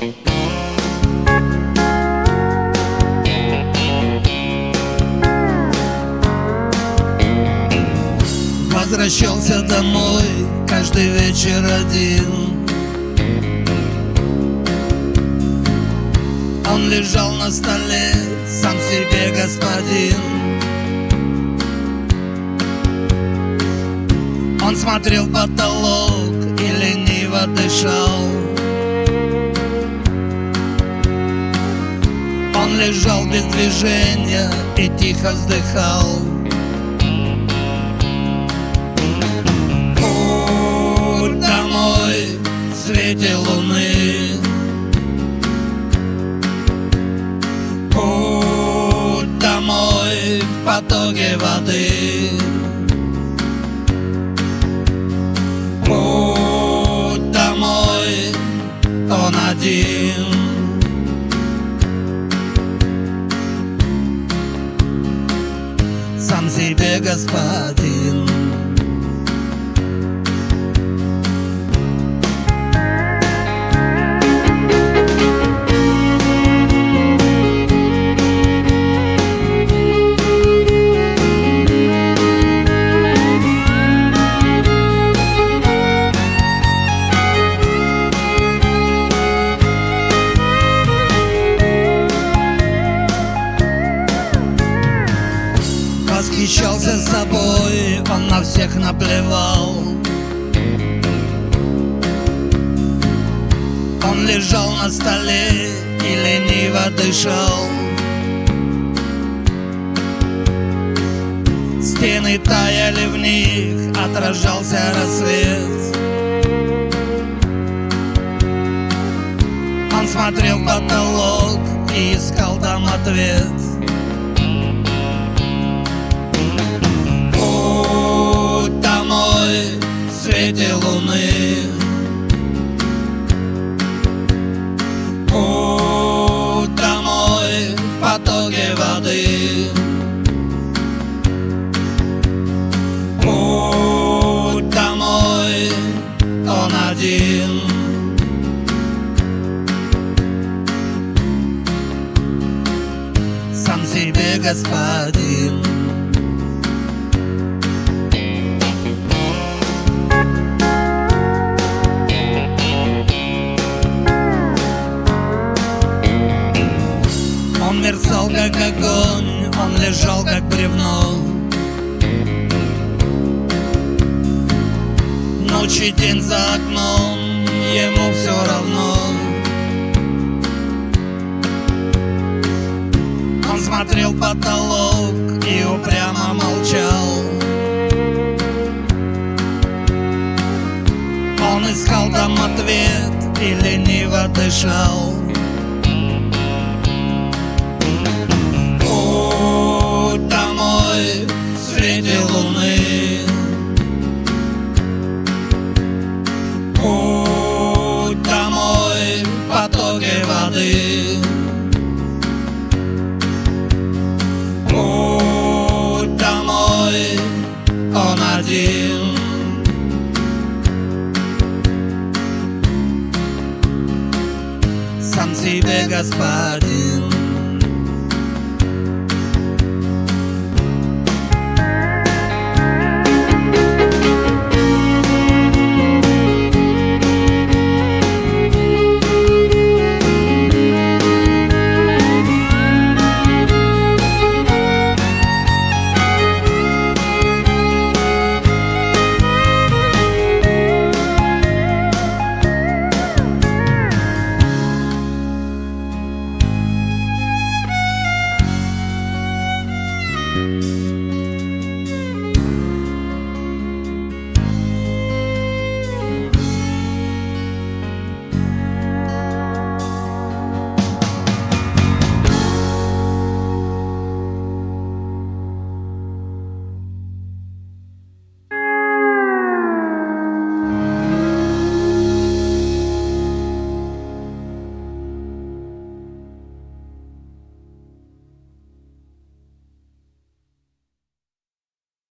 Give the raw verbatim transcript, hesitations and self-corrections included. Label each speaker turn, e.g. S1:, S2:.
S1: Возвращался домой каждый вечер один. Он лежал на столе, сам себе господин. Он смотрел в потолок и лениво дышал. Он лежал без движения и тихо вздыхал. Путь домой в свете луны, путь домой в потоке воды, путь домой он один. Сам себе господин. Восхищался собой, он на всех наплевал. Он лежал на столе и лениво дышал. Стены таяли в них, отражался рассвет. Он смотрел в потолок и искал там ответ. Путь домой в свете луны, путь домой в потоке воды, путь домой он один. Сам себе господин. Он мерцал как огонь, он лежал как бревно. Ночь и день за окном, ему все равно. Он смотрел в потолок и упрямо молчал. Он искал там ответ и лениво дышал. Путь домой в свете луны, путь домой в потоке воды, путь домой он один. Сам себе господин.